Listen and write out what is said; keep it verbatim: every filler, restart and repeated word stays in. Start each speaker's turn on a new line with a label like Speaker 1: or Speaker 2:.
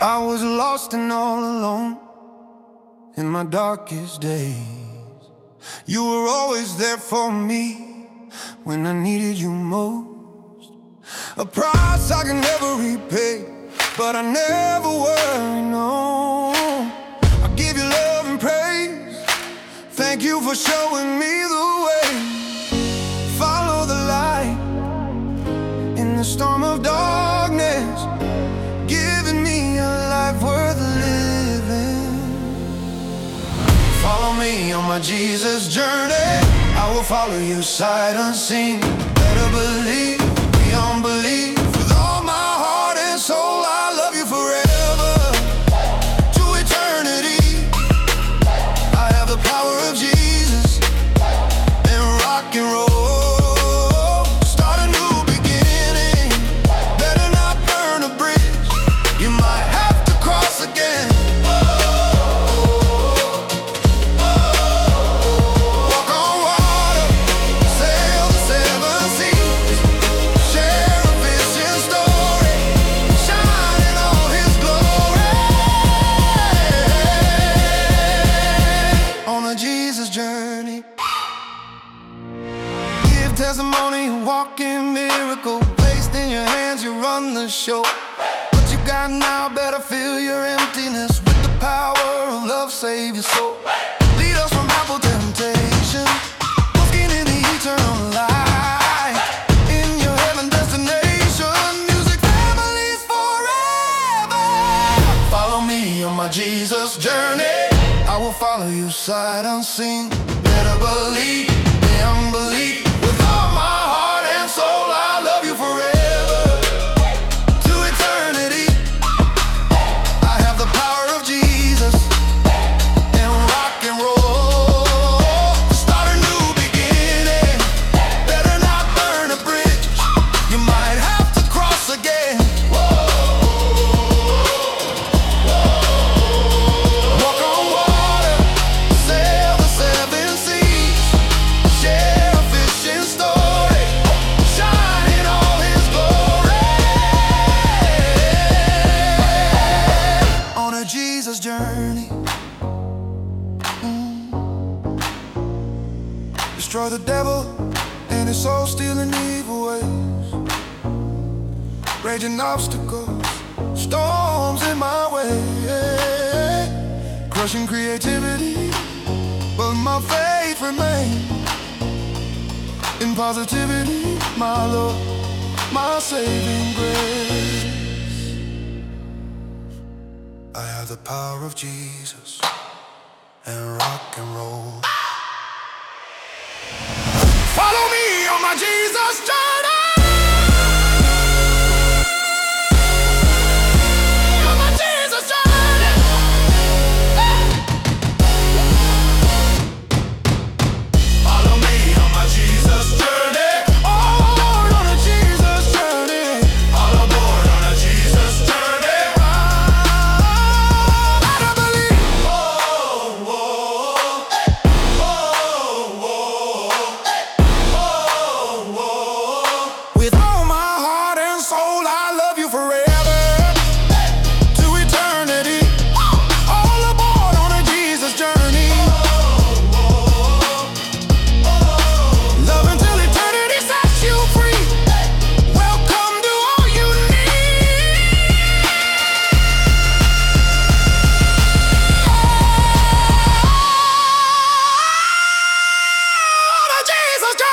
Speaker 1: I was lost and all alone in my darkest days. You were always there for me when I needed you most. A price I can never repay, but I never worry, no. I give you love and praise. Thank you for showing me the way. Follow the light in the storm of darkness, giving me a life worth living. Follow me on my Jesus journey. I will follow you sight unseen. Better believe beyond belief. With all my heart and soul, I love you forever, to eternity. I have the power of Jesus and rock and roll. Testimony, walking miracle, placed in your hands, you run the show. What you got now, better fill your emptiness with the power of love, save your soul. Lead us from apple temptation, walking in the eternal light. In your heaven destination, music families forever. Follow me on my Jesus journey. I will follow you sight unseen. Better believe beyond belief. Journey, mm. Destroy the devil and his soul stealing evil ways. Raging obstacles, storms in my way, crushing creativity, but my faith remains. In positivity, my Lord, my saving grace. I have the power of Jesus and rock and roll. Follow me on my Jesus journey. On my Jesus journey. Follow me on my Jesus journey. All aboard on a Jesus journey. All aboard on a Jesus journey. Jesus Christ!